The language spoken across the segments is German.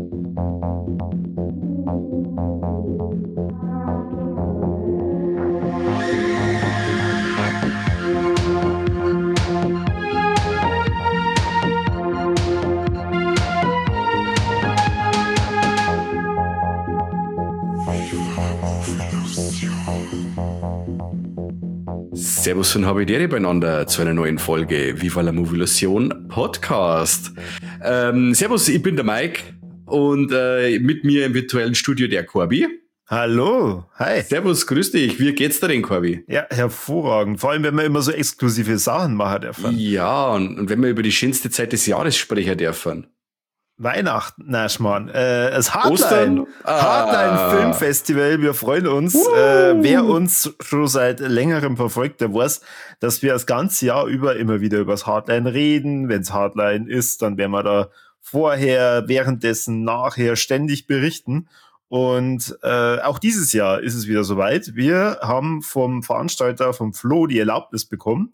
Servus und Habidere beieinander zu einer neuen Folge Viva la Movilusion Podcast. Servus, ich bin der Mike und mit mir im virtuellen Studio der Corby. Hallo, hi. Servus, grüß dich. Wie geht's dir denn, Corby? Ja, hervorragend. Vor allem, wenn wir immer so exklusive Sachen machen dürfen. Ja, und wenn wir über die schönste Zeit des Jahres sprechen dürfen. Weihnachten, na Schmarrn. Das Hardline Filmfestival, wir freuen uns. Wer uns schon seit längerem verfolgt, der weiß, dass wir das ganze Jahr über immer wieder über das Hardline reden. Wenn es Hardline ist, dann werden wir da vorher, währenddessen, nachher ständig berichten. Und auch dieses Jahr ist es wieder soweit. Wir haben vom Veranstalter, vom Flo, die Erlaubnis bekommen,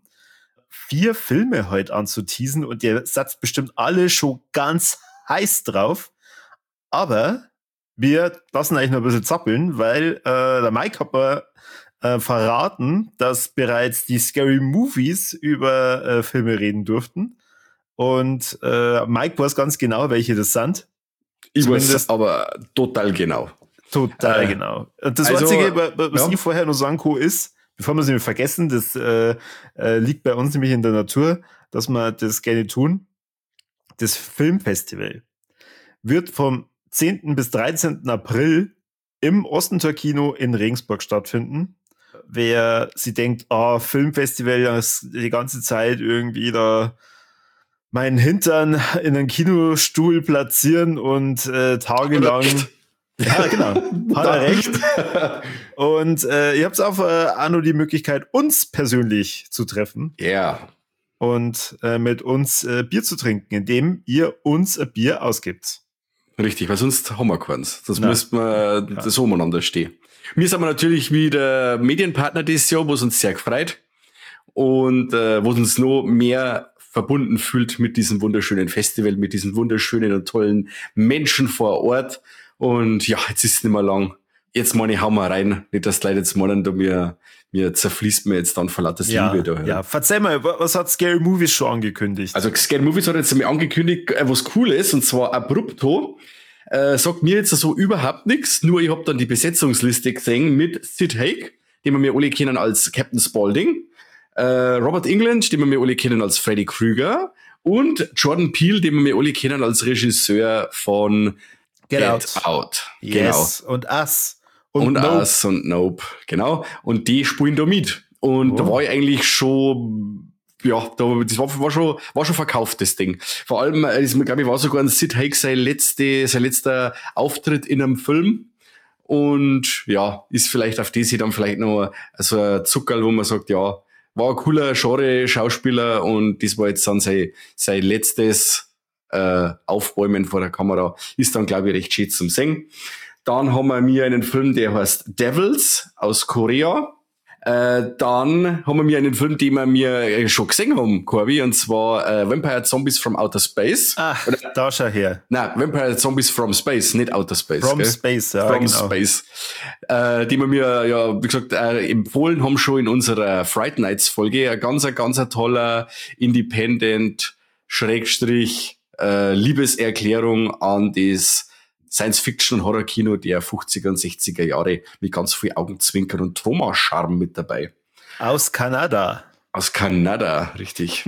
4 Filme heute anzuteasen und ihr seid bestimmt alle schon ganz heiß drauf, aber wir lassen eigentlich noch ein bisschen zappeln, weil der Mike hat mir verraten, dass bereits die Scary Movies über Filme reden durften und Mike weiß ganz genau, welche das sind. Ich weiß aber total genau. Total genau. Und das Einzige, was ich vorher noch sagen kann, ist, bevor wir es nämlich vergessen, das liegt bei uns nämlich in der Natur, dass wir das gerne tun. Das Filmfestival wird vom 10. bis 13. April im Ostentor-Kino in Regensburg stattfinden. Wer sich denkt, Filmfestival, das die ganze Zeit irgendwie da meinen Hintern in einen Kinostuhl platzieren und tagelang... Ja, genau. Hat er recht. Und ihr habt auch noch die Möglichkeit, uns persönlich zu treffen. Ja. Yeah. Und mit uns Bier zu trinken, indem ihr uns ein Bier ausgibt. Richtig, weil sonst haben wir keins. Sonst müssten wir so umeinander stehen. Wir sind natürlich wieder Medienpartner dieses Jahr, was uns sehr gefreut und was uns noch mehr verbunden fühlt mit diesem wunderschönen Festival, mit diesen wunderschönen und tollen Menschen vor Ort. Und ja, jetzt ist es nicht mehr lang. Jetzt meine ich, hauen wir rein. Nicht, dass die Leute jetzt meinen, da mir zerfließt mir jetzt dann vor lauter Liebe da. Ja, verzeih mal, was hat Scary Movies schon angekündigt? Also Scary Movies hat jetzt einmal angekündigt, was cool ist, und zwar abrupto. Sagt mir jetzt so überhaupt nichts, nur ich hab dann die Besetzungsliste gesehen mit Sid Haig, den wir mir alle kennen als Captain Spaulding, Robert Englund, den wir mir alle kennen als Freddy Krueger, und Jordan Peele, den wir mir alle kennen als Regisseur von Get Out. Yes, genau. Und Us. Und Us und Nope, genau. Und die spielen da mit. Und da war ich eigentlich schon, ja, das war schon verkauft, das Ding. Vor allem, glaube ich, war sogar ein Sid Haig sein letzter Auftritt in einem Film. Und ja, ist vielleicht auf die dann vielleicht noch so ein Zuckerl, wo man sagt, ja, war ein cooler Genre-Schauspieler und das war jetzt dann sein letztes Aufbäumen vor der Kamera. Ist dann, glaube ich, recht schön zum Singen. Dann haben wir mir einen Film, der heißt Devils aus Korea. Dann haben wir mir einen Film, den wir mir schon gesehen haben, Corby, und zwar Vampire Zombies from Outer Space. Ach, da schau her. Nein, Vampire Zombies from Space, nicht Outer Space. From gell? Space, ja, From genau. Space. Die wir mir, ja, wie gesagt, empfohlen haben schon in unserer Fright Nights Folge. Ein ganz toller Independent Schrägstrich Liebeserklärung an das Science-Fiction- und Horror-Kino der 50er und 60er Jahre mit ganz viel Augenzwinkern und Thomas-Charme mit dabei. Aus Kanada. Aus Kanada, richtig.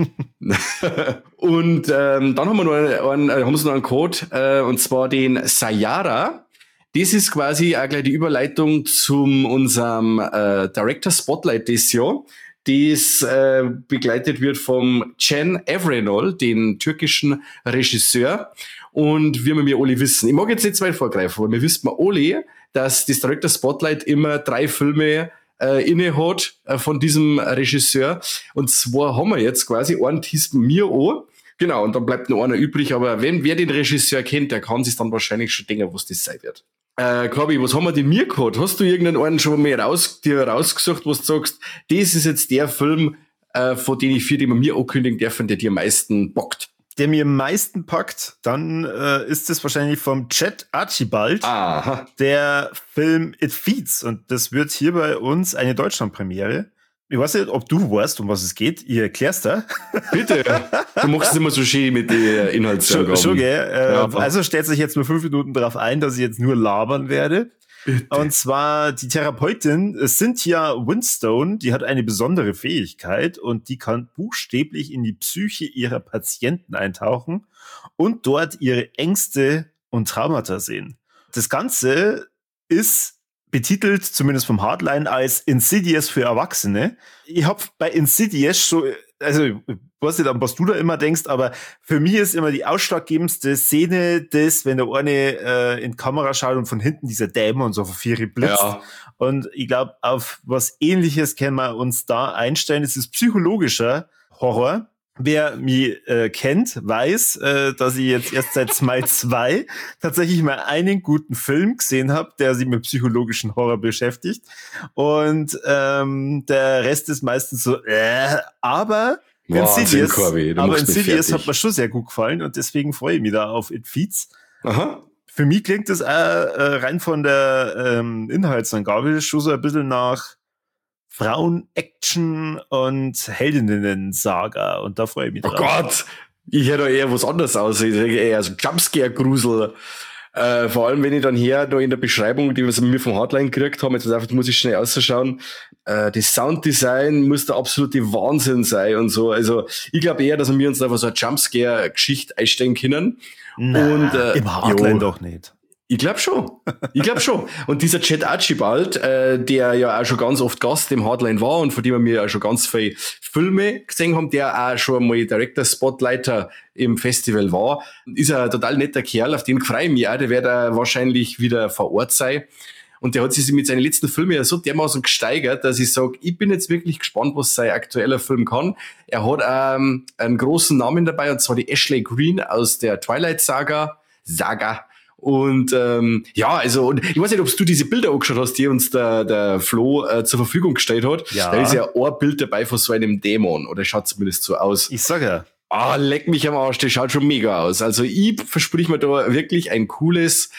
Und dann haben wir noch einen Code, und zwar den Sayara. Das ist quasi auch gleich die Überleitung zum unserem Director Spotlight des Jahr. Das begleitet wird vom Can Evrenol, den türkischen Regisseur. Und wie wir alle wissen, ich mag jetzt nicht zu weit vorgreifen, aber wir wissen alle, dass das Director Spotlight immer 3 Filme inne hat von diesem Regisseur. Und zwar haben wir jetzt quasi einen teasen mir an. Genau, und dann bleibt noch einer übrig. Aber wer den Regisseur kennt, der kann sich dann wahrscheinlich schon denken, was das sein wird. Corby, was haben wir denn mir gehabt? Hast du irgendeinen schon mal dir rausgesucht, wo du sagst, das ist jetzt der Film, von den 4, die wir mir ankündigen dürfen, der dir am meisten bockt? der mir am meisten packt, dann ist es wahrscheinlich vom Chet Archibald, der Film It Feeds. Und das wird hier bei uns eine Deutschlandpremiere. Ich weiß nicht, ob du weißt, um was es geht. Ich erklär's da. Bitte. Du machst es immer so schön mit den Inhaltsangaben. Schon, gell? Also stellt sich jetzt nur 5 Minuten darauf ein, dass ich jetzt nur labern werde. Bitte. Und zwar die Therapeutin Cynthia Winstone, die hat eine besondere Fähigkeit und die kann buchstäblich in die Psyche ihrer Patienten eintauchen und dort ihre Ängste und Traumata sehen. Das Ganze ist betitelt, zumindest vom Hardline, als Insidious für Erwachsene. Ich hab bei Insidious so, also ich weiß nicht, an was du da immer denkst, aber für mich ist immer die ausschlaggebendste Szene das, wenn der eine in die Kamera schaut und von hinten dieser Dämon so auf Vieri blitzt. Ja. Und ich glaube, auf was Ähnliches können wir uns da einstellen. Es ist psychologischer Horror. Wer mich kennt, weiß, dass ich jetzt erst seit Smile 2 tatsächlich mal einen guten Film gesehen habe, der sich mit psychologischen Horror beschäftigt. Und der Rest ist meistens so, aber Insidious hat mir schon sehr gut gefallen und deswegen freue ich mich da auf It Feeds. Aha. Für mich klingt das rein von der Inhaltsangabe schon so ein bisschen nach Frauen-Action und Heldinnen-Saga. Und da freue ich mich drauf. Oh Gott! Ich hätte eher was anderes aussehen. Eher so Jumpscare-Grusel. Vor allem, wenn ich dann hier da in der Beschreibung, die wir mir vom Hardline gekriegt haben, jetzt einfach, muss ich schnell ausschauen, das Sounddesign muss der absolute Wahnsinn sein und so. Also, ich glaube eher, dass wir uns einfach so eine Jumpscare-Geschichte einstellen können. Und im Hardline doch nicht. Ich glaube schon. Und dieser Chet Archibald, der ja auch schon ganz oft Gast im Hardline war und von dem wir ja schon ganz viele Filme gesehen haben, der auch schon mal Director Spotlighter im Festival war, ist ein total netter Kerl, auf den freue ich mich auch, der wird wahrscheinlich wieder vor Ort sein. Und der hat sich mit seinen letzten Filmen ja so dermaßen gesteigert, dass ich sage, ich bin jetzt wirklich gespannt, was sein aktueller Film kann. Er hat einen großen Namen dabei, und zwar die Ashley Greene aus der Twilight Saga. Und also und ich weiß nicht, ob du diese Bilder angeschaut hast, die uns der Flo zur Verfügung gestellt hat. Ja. Da ist ja ein Bild dabei von so einem Dämon, oder schaut zumindest so aus. Ich sag ja. Leck mich am Arsch, das schaut schon mega aus. Also ich versprich mir da wirklich ein cooles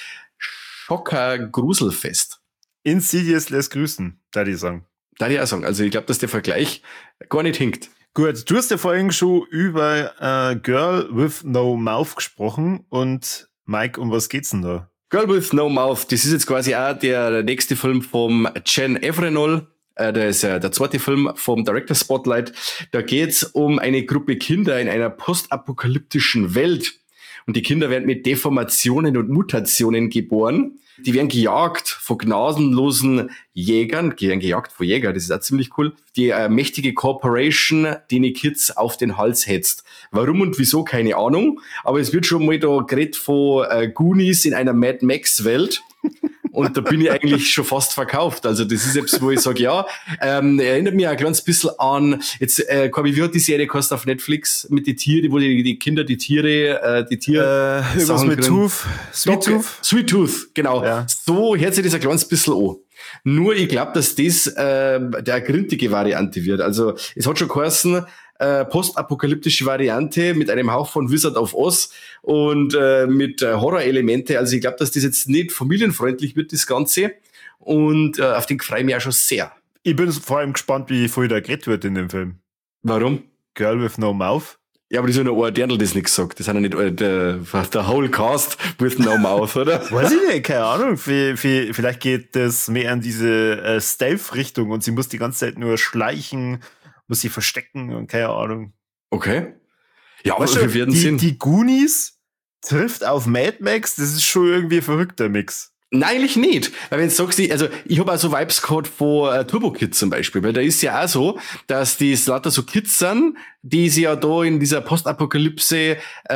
Schocker-Gruselfest. Insidious lässt grüßen, da die sagen. Da die auch sagen. Also ich glaube, dass der Vergleich gar nicht hinkt. Gut, du hast ja vorhin schon über Girl with No Mouth gesprochen und Mike, um was geht's denn da? Girl with No Mouth, das ist jetzt quasi auch der nächste Film vom Jen Evrenol. Der ist ja der zweite Film vom Director Spotlight. Da geht's um eine Gruppe Kinder in einer postapokalyptischen Welt. Und die Kinder werden mit Deformationen und Mutationen geboren. Die werden gejagt von gnadenlosen Jägern. Die werden gejagt von Jägern, das ist auch ziemlich cool. Die mächtige Corporation, die die Kids auf den Hals hetzt. Warum und wieso, keine Ahnung. Aber es wird schon mal da geredet von Goonies in einer Mad Max-Welt. Und da bin ich eigentlich schon fast verkauft. Also das ist jetzt, wo ich sage, ja, erinnert mich ein kleines bisschen an, jetzt, Corby, wie hat die Serie geheißen auf Netflix mit den Tieren, wo die Kinder die Tiere irgendwas mit Tooth? Sweet Tooth, genau. Ja. So hört sich das ein kleines bisschen an. Nur ich glaube, dass das der gründige Variante wird. Also es hat schon geheißen, postapokalyptische Variante mit einem Hauch von Wizard of Oz und mit Horrorelemente. Also ich glaube, dass das jetzt nicht familienfreundlich wird, das Ganze. Und auf den freue ich mich auch schon sehr. Ich bin vor allem gespannt, wie viel da geredet wird in dem Film. Warum? Girl with No Mouth. Ja, aber das ist ja nur ein Dirndl, das nichts sagt. Das sind ja nicht der whole cast with no mouth, oder? Weiß ich nicht, keine Ahnung. Vielleicht geht das mehr in diese Stealth-Richtung und sie muss die ganze Zeit nur schleichen, muss sie verstecken und keine Ahnung. Okay. Ja, aber wir werden sehen. Die Goonies trifft auf Mad Max, das ist schon irgendwie ein verrückter Mix. Nein, eigentlich nicht. Weil wenn du sagst, also ich habe auch so Vibes gehabt von Turbo Kids zum Beispiel, weil da ist ja auch so, dass die lauter so Kids sind, die sie ja da in dieser Postapokalypse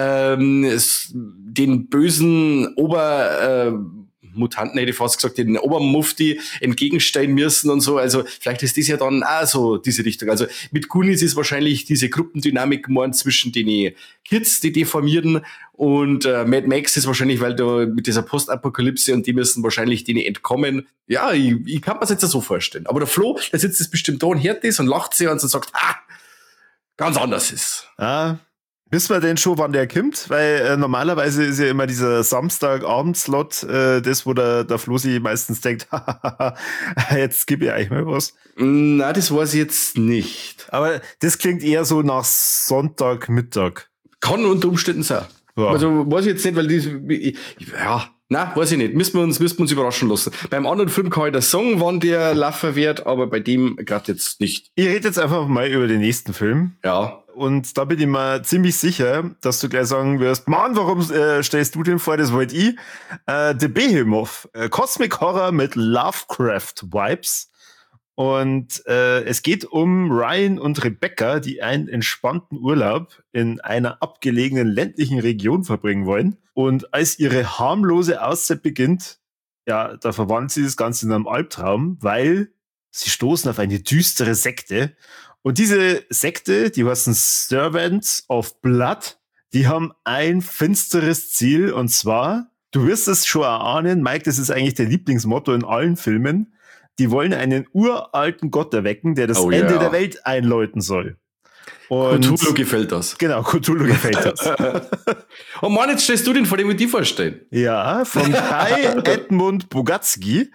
den bösen Mutanten, hätte ich fast gesagt, den Obermufti entgegenstehen müssen und so. Also vielleicht ist das ja dann auch so diese Richtung. Also mit Goonies ist wahrscheinlich diese Gruppendynamik geworden zwischen den Kids, die deformieren, und Mad Max ist wahrscheinlich, weil da mit dieser Postapokalypse und die müssen wahrscheinlich denen entkommen. Ja, ich kann mir das jetzt so vorstellen. Aber der Flo, der sitzt jetzt bestimmt da und hört das und lacht sich und sagt, ganz anders ist. Wissen wir denn schon, wann der kommt? Weil normalerweise ist ja immer dieser Samstagabend-Slot, das, wo der Flosi meistens denkt, jetzt gib ich euch mal was. Na, das weiß ich jetzt nicht. Aber das klingt eher so nach Sonntagmittag. Kann unter Umständen sein. Ja. Also weiß ich jetzt nicht, weil weiß ich nicht. Müssen wir uns überraschen lassen. Beim anderen Film kann ich das sagen, wann der laufen wird, aber bei dem gerade jetzt nicht. Ich rede jetzt einfach mal über den nächsten Film. Ja. Und da bin ich mir ziemlich sicher, dass du gleich sagen wirst, Mann, warum stellst du den vor, das wollte ich. The Behemoth, Cosmic Horror mit Lovecraft-Vibes. Und es geht um Ryan und Rebecca, die einen entspannten Urlaub in einer abgelegenen ländlichen Region verbringen wollen. Und als ihre harmlose Auszeit beginnt, ja, da verwandelt sie das Ganze in einen Albtraum, weil sie stoßen auf eine düstere Sekte. Und diese Sekte, die heißen Servants of Blood, die haben ein finsteres Ziel. Und zwar, du wirst es schon erahnen, Mike, das ist eigentlich der Lieblingsmotto in allen Filmen. Die wollen einen uralten Gott erwecken, der das Ende der Welt einläuten soll. Und Cthulhu gefällt das. Genau, Cthulhu gefällt das. Oh Mann, jetzt stellst du den vor, dem wir die vorstellen. Ja, von Kai Edmund Bogatsky,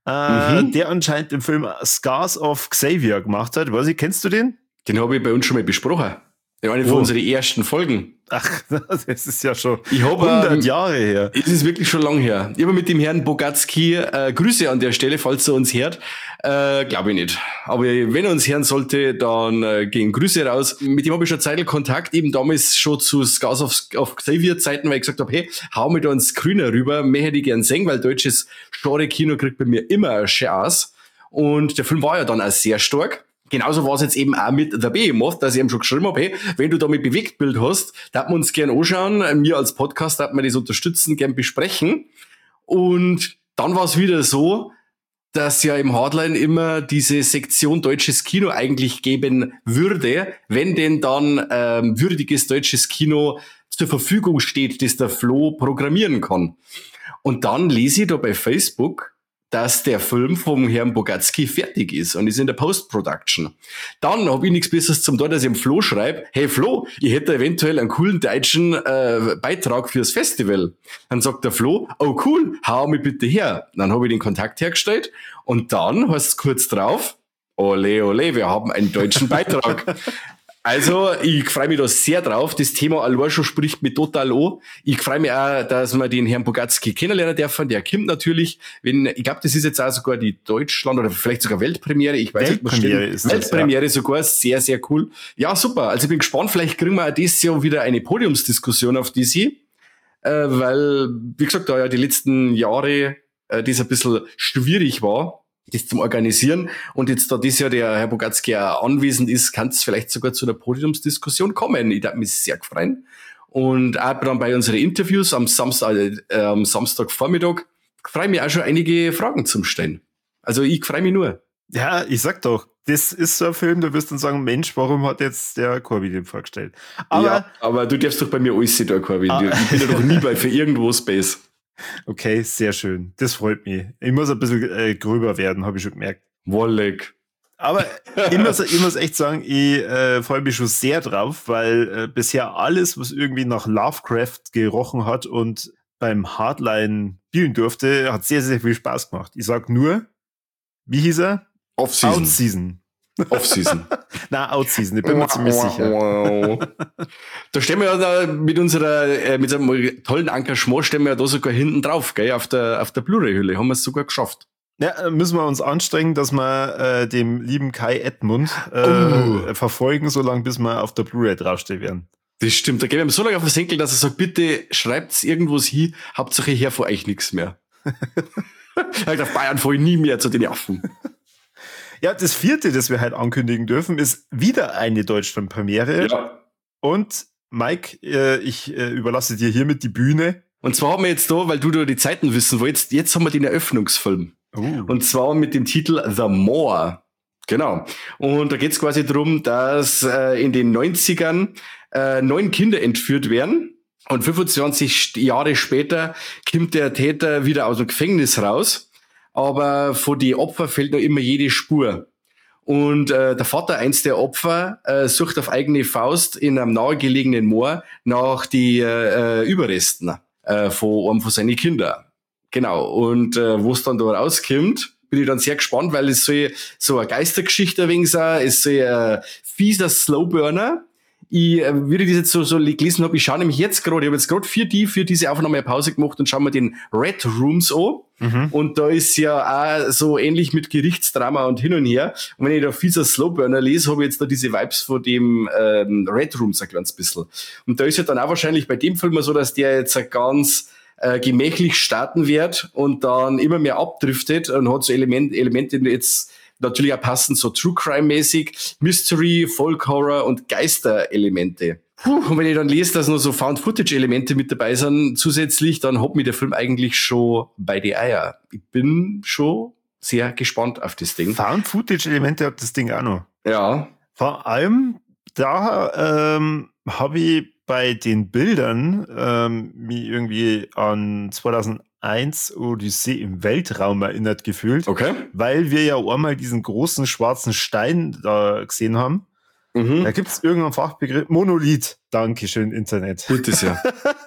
der anscheinend den Film Scars of Xavier gemacht hat. Weiß ich, kennst du den? Den habe ich bei uns schon mal besprochen. Eine von unseren ersten Folgen. Ach, das ist ja schon 100 Jahre her. Es ist wirklich schon lang her. Ich habe mit dem Herrn Bogatsky, Grüße an der Stelle, falls er uns hört. Glaube ich nicht. Aber wenn er uns hören sollte, dann gehen Grüße raus. Mit dem habe ich schon Zeit Kontakt, eben damals schon zu Scars of Xavier Zeiten, weil ich gesagt habe, hey, hau mir da ins Grüne rüber, mehr hätte ich gern sehen, weil deutsches Genre-Kino kriegt bei mir immer eine Chance. Und der Film war ja dann auch sehr stark. Genauso war es jetzt eben auch mit The Behemoth, dass ich eben schon geschrieben habe, hey, wenn du da mit Bewegtbild hast, darf man uns gern anschauen. Wir als Podcast darf man das unterstützen, gern besprechen. Und dann war es wieder so, dass ja im Hardline immer diese Sektion deutsches Kino eigentlich geben würde, wenn denn dann würdiges deutsches Kino zur Verfügung steht, das der Flo programmieren kann. Und dann lese ich da bei Facebook, dass der Film vom Herrn Bogatsky fertig ist und ist in der Post-Production. Dann habe ich nichts Besseres zum tun, dass ich dem Flo schreibe, hey Flo, ich hätte eventuell einen coolen deutschen Beitrag fürs Festival. Dann sagt der Flo, oh cool, hau mich bitte her. Dann habe ich den Kontakt hergestellt und dann heißt es kurz drauf, ole ole, wir haben einen deutschen Beitrag. Also, ich freue mich da sehr drauf. Das Thema allein schon spricht mich total an. Ich freue mich auch, dass wir den Herrn Bogatsky kennenlernen dürfen. Der kommt natürlich, ich glaube, das ist jetzt auch sogar die Deutschland- oder vielleicht sogar Weltpremiere. Ich weiß nicht, was stimmt. Weltpremiere sogar. Sehr, sehr cool. Ja, super. Also, ich bin gespannt. Vielleicht kriegen wir auch dieses Jahr wieder eine Podiumsdiskussion auf DC. Weil, wie gesagt, da ja die letzten Jahre, das ein bisschen schwierig war, das zum Organisieren. Und jetzt, da dieses Jahr der Herr Bogatsky auch anwesend ist, kann es vielleicht sogar zu einer Podiumsdiskussion kommen. Ich darf mich sehr freuen. Und auch dann bei unseren Interviews am Samstagvormittag freue ich mich auch schon einige Fragen zum Stellen. Also ich freue mich nur. Ja, ich sag doch, das ist so ein Film, da wirst du dann sagen, Mensch, warum hat jetzt der Corby den vorgestellt? Aber du darfst doch bei mir alles da, Corby. Ich bin ja doch nie bei für irgendwo Space. Okay, sehr schön. Das freut mich. Ich muss ein bisschen gröber werden, habe ich schon gemerkt. Wollig. Aber ich muss echt sagen, ich freue mich schon sehr drauf, weil bisher alles, was irgendwie nach Lovecraft gerochen hat und beim Hardline spielen durfte, hat sehr, sehr viel Spaß gemacht. Ich sag nur, wie hieß er? Off-Season. Off-Season. Nein, Out-Season, ich bin mir ziemlich sicher. Da stehen wir ja da mit so einem tollen Engagement, stehen wir ja da sogar hinten drauf, gell, auf der Blu-ray-Hülle. Haben wir es sogar geschafft. Ja, müssen wir uns anstrengen, dass wir dem lieben Kai Edmund verfolgen, solange bis wir auf der Blu-ray draufstehen werden. Das stimmt, da gehen wir ihm so lange auf den Senkel, dass er sagt, bitte schreibt's irgendwas hin, Hauptsache her vor euch nichts mehr. Auf Bayern fahre ich nie mehr zu den Affen. Ja, das vierte, das wir halt ankündigen dürfen, ist wieder eine Deutschland-Premiere. Ja. Und Mike, ich überlasse dir hiermit die Bühne. Und zwar haben wir jetzt da, weil du da die Zeiten wissen wolltest, jetzt haben wir den Eröffnungsfilm. Und zwar mit dem Titel The Moor. Genau. Und da geht's quasi darum, dass in den 90ern 9 Kinder entführt werden. Und 25 Jahre später kommt der Täter wieder aus dem Gefängnis raus. Aber von den Opfern fehlt noch immer jede Spur. Und der Vater, eins der Opfer, sucht auf eigene Faust in einem nahegelegenen Moor nach die Überresten von einem von seinen Kindern. Genau. Und wo es dann da rauskommt, bin ich dann sehr gespannt, weil es so eine Geistergeschichte ein wenig sein, es soll ein fieser Slowburner. Wie ich das jetzt so gelesen habe, ich schaue nämlich jetzt gerade, ich habe jetzt gerade für diese Aufnahme eine Pause gemacht und schaue mir den Red Rooms an. Mhm. Und da ist ja auch so ähnlich mit Gerichtsdrama und hin und her. Und wenn ich da fieser Slowburner lese, habe ich jetzt da diese Vibes von dem Red Rooms ein kleines bisschen. Und da ist ja dann auch wahrscheinlich bei dem Film so, dass der jetzt ganz gemächlich starten wird und dann immer mehr abdriftet und hat so Elemente jetzt natürlich auch passend so True Crime-mäßig, Mystery, Folk Horror und Geisterelemente. Und wenn ich dann lese, dass noch so Found-Footage-Elemente mit dabei sind zusätzlich, dann hat mich der Film eigentlich schon bei die Eier. Ich bin schon sehr gespannt auf das Ding. Found-Footage-Elemente hat das Ding auch noch. Ja. Vor allem, da habe ich bei den Bildern mich irgendwie an 2001 Odyssee im Weltraum erinnert gefühlt. Okay. Weil wir ja einmal diesen großen schwarzen Stein da gesehen haben. Mhm. Da gibt es irgendeinen Fachbegriff. Monolith. Dankeschön, Internet. Gutes ja.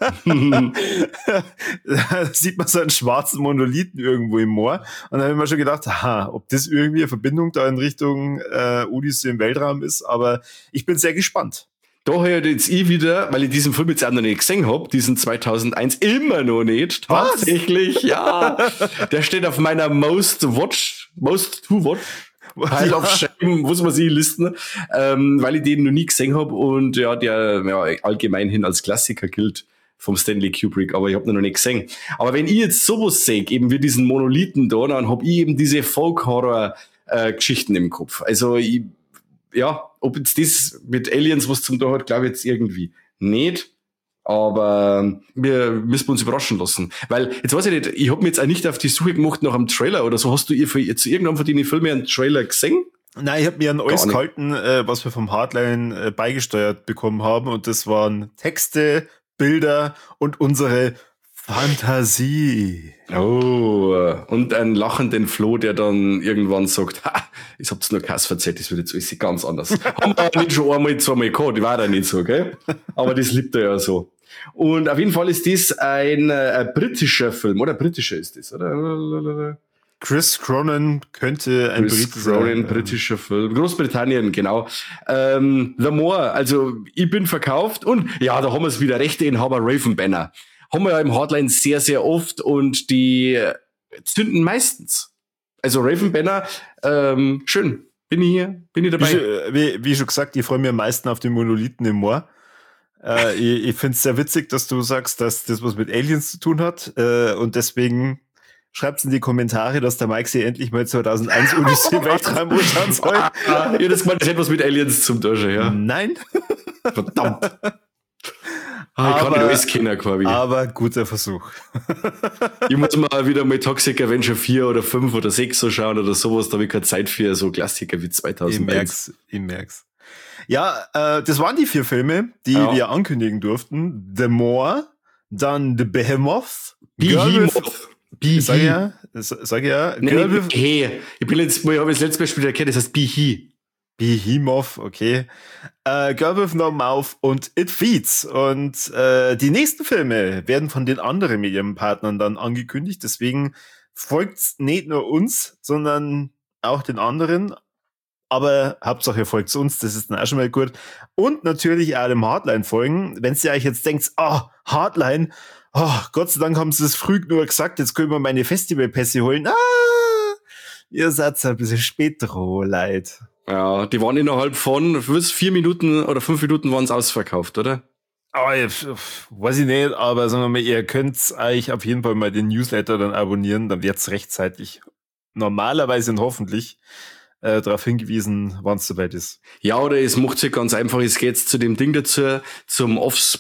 Da sieht man so einen schwarzen Monolithen irgendwo im Moor. Und da habe ich mir schon gedacht, ob das irgendwie eine Verbindung da in Richtung Odyssee im Weltraum ist. Aber ich bin sehr gespannt. Da höre jetzt wieder, weil ich diesen Film jetzt auch noch nicht gesehen habe, diesen 2001 immer noch nicht. Tatsächlich, ja. Der steht auf meiner Most to Watch Pile of Shame, muss man sich listen, weil ich den noch nie gesehen habe und ja, der allgemein hin als Klassiker gilt vom Stanley Kubrick, aber ich habe ihn noch nicht gesehen. Aber wenn ich jetzt sowas sehe, eben wie diesen Monolithen da, dann habe ich eben diese Folk-Horror-Geschichten im Kopf. Also ob jetzt das mit Aliens was zum tun hat, glaube ich jetzt irgendwie nicht. Aber wir müssen uns überraschen lassen. Weil, jetzt weiß ich nicht, ich habe mir jetzt auch nicht auf die Suche gemacht nach einem Trailer oder so. Hast du zu irgendeinem von den Filmen einen Trailer gesehen? Nein, ich habe mir einen alles gehalten, was wir vom Hardline beigesteuert bekommen haben. Und das waren Texte, Bilder und unsere Fantasie. Oh, und einen lachenden Flo, der dann irgendwann sagt, ich hab's nur Kass verzeiht, das wird jetzt alles ganz anders. Haben wir nicht schon einmal, zweimal gehabt, war da nicht so, gell? Aber das liebt er ja so. Und auf jeden Fall ist das ein britischer Film, oder? Britischer ist das, oder? Chris Cronin könnte ein britischer Film. Großbritannien, genau. The Moor, also ich bin verkauft und ja, da haben wir es wieder, Rechteinhaber Raven Banner. Haben wir ja im Hardline sehr, sehr oft und die zünden meistens. Also Raven Banner, schön. Bin ich dabei. Wie schon gesagt, ich freue mich am meisten auf den Monolithen im Moor. Ich finde es sehr witzig, dass du sagst, dass das was mit Aliens zu tun hat. Und deswegen schreibt's in die Kommentare, dass der Mike sich endlich mal 2001 Odyssee im Weltraum anschauen soll. Ja, das gemeint, das hat was mit Aliens zum Tauschen, ja. Nein. Verdammt. Ich kann nicht alles kennen, Corby. Aber guter Versuch. Ich muss mal wieder mal Toxic Avenger 4 oder 5 oder 6 so schauen oder sowas, da habe ich keine Zeit für so Klassiker wie 2001. Ich merk's. Ja, das waren die 4 Filme, die wir ankündigen durften. The Moor, dann The Behemoth. Sag ja. Ich habe das letzte Mal schon erkannt, das heißt Behemoth, okay. Girl with No Mouth und It Feeds. Und die nächsten Filme werden von den anderen Medienpartnern dann angekündigt. Deswegen folgt's nicht nur uns, sondern auch den anderen. Aber Hauptsache folgt's uns, das ist dann auch schon mal gut. Und natürlich auch dem Hardline folgen. Wenn ihr euch jetzt denkt, Hardline, Gott sei Dank haben sie es früh nur gesagt, jetzt können wir meine Festivalpässe holen. Ihr seid ein bisschen spät dran, leid. Ja, die waren innerhalb von 4 Minuten oder 5 Minuten waren es ausverkauft, oder? Weiß ich nicht, aber sagen wir mal, ihr könnt euch auf jeden Fall mal den Newsletter dann abonnieren, dann wird's rechtzeitig normalerweise und hoffentlich darauf hingewiesen, wann es soweit ist. Ja, oder es macht sich ganz einfach, es geht zu dem Ding dazu, zum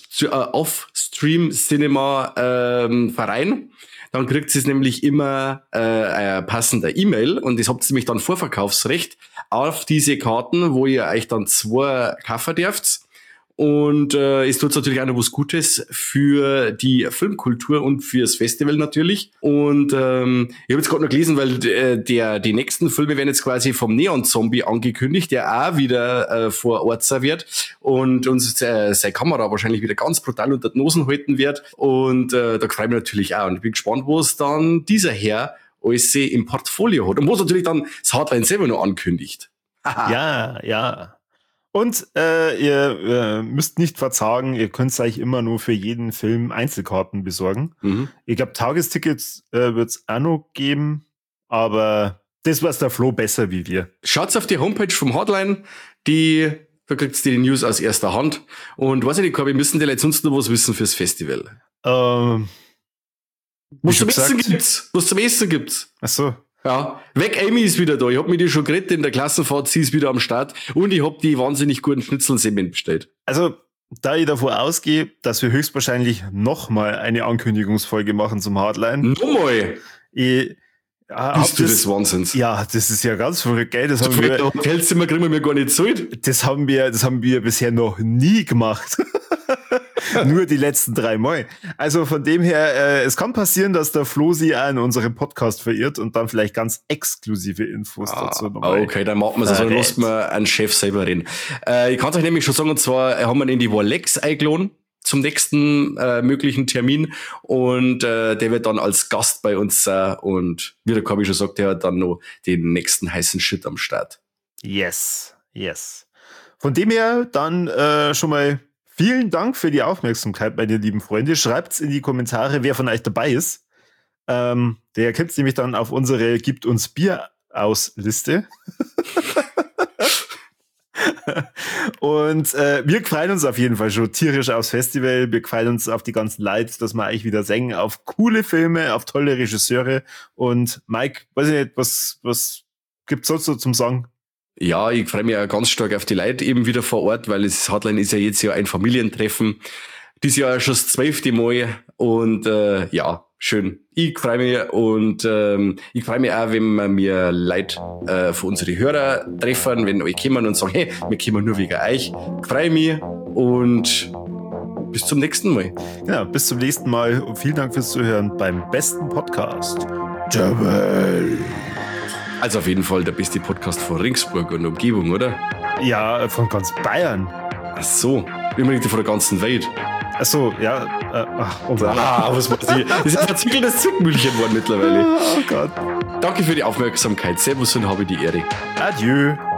Off-Stream-Cinema-Verein. Dann kriegt ihr nämlich immer ein passender E-Mail und das habt ihr nämlich dann Vorverkaufsrecht auf diese Karten, wo ihr euch dann 2 kaufen dürft. Und es tut natürlich auch noch was Gutes für die Filmkultur und fürs Festival natürlich. Und ich habe jetzt gerade noch gelesen, weil die nächsten Filme werden jetzt quasi vom Neon-Zombie angekündigt, der auch wieder vor Ort sein wird und uns seine Kamera wahrscheinlich wieder ganz brutal unter die Nosen halten wird. Und da freue ich mich natürlich auch. Und ich bin gespannt, was dann dieser Herr alles im Portfolio hat. Und was natürlich dann das Hardline selber noch ankündigt. Ja. Und ihr müsst nicht verzagen, ihr könnt euch immer nur für jeden Film Einzelkarten besorgen. Mhm. Ich glaube, Tagestickets wird es auch noch geben, aber das weiß der Flo besser wie wir. Schaut's auf die Homepage vom Hardline, da kriegt ihr die News aus erster Hand. Und weiß ich nicht, Corby, müssen die Leute sonst noch was wissen fürs Festival? Was zum Essen gibt's? Ach so. Ja, Weg Amy ist wieder da. Ich hab mit ihr schon geredet in der Klassenfahrt, sie ist wieder am Start und ich hab die wahnsinnig guten Schnitzelsemmeln bestellt. Also, da ich davon ausgehe, dass wir höchstwahrscheinlich nochmal eine Ankündigungsfolge machen zum Hardline. Nochmal? Bist du des Wahnsinns? Ja, das ist ja ganz verrückt, gell? Das haben wir Hotelzimmer kriegen wir gar nicht zahlt. Das haben wir bisher noch nie gemacht. Nur die letzten 3 Mal. Also von dem her, es kann passieren, dass der Flo sie auch in unserem Podcast verirrt und dann vielleicht ganz exklusive Infos dazu nochmal. Okay, dann machen wir es. Also lassen wir einen Chef selber reden. Ich kann es euch nämlich schon sagen, und zwar haben wir in die Warlex eingeladen zum nächsten möglichen Termin und der wird dann als Gast bei uns sein und wie der Corby schon sagt, der hat dann noch den nächsten heißen Shit am Start. Yes. Von dem her dann schon mal vielen Dank für die Aufmerksamkeit, meine lieben Freunde. Schreibt's in die Kommentare, wer von euch dabei ist. Der kommt nämlich dann auf unsere Gibt uns Bier aus Liste. Und wir freuen uns auf jeden Fall schon tierisch aufs Festival. Wir freuen uns auf die ganzen Leute, dass wir euch wieder singen, auf coole Filme, auf tolle Regisseure. Und Mike, weiß ich nicht, was gibt's sonst so zum Sagen? Ja, ich freue mich auch ganz stark auf die Leute eben wieder vor Ort, weil das Hardline ist ja jetzt ja ein Familientreffen. Dieses Jahr schon das 12. Mal und ja, schön. Ich freue mich und ich freue mich auch, wenn wir mir Leute von unseren Hörer treffen, wenn euch kommen und sagen, hey, wir kommen nur wegen euch. Ich freue mich und bis zum nächsten Mal. Ja, bis zum nächsten Mal und vielen Dank fürs Zuhören beim besten Podcast der Welt. Also auf jeden Fall der beste Podcast von Ringsburg und Umgebung, oder? Ja, von ganz Bayern. Ach so, unbedingt von der ganzen Welt. Ach so, ja. Was macht die? Das ist ein verzwickeltes Zwickmühlchen geworden mittlerweile. Oh Gott. Danke für die Aufmerksamkeit. Servus und habe die Ehre. Adieu.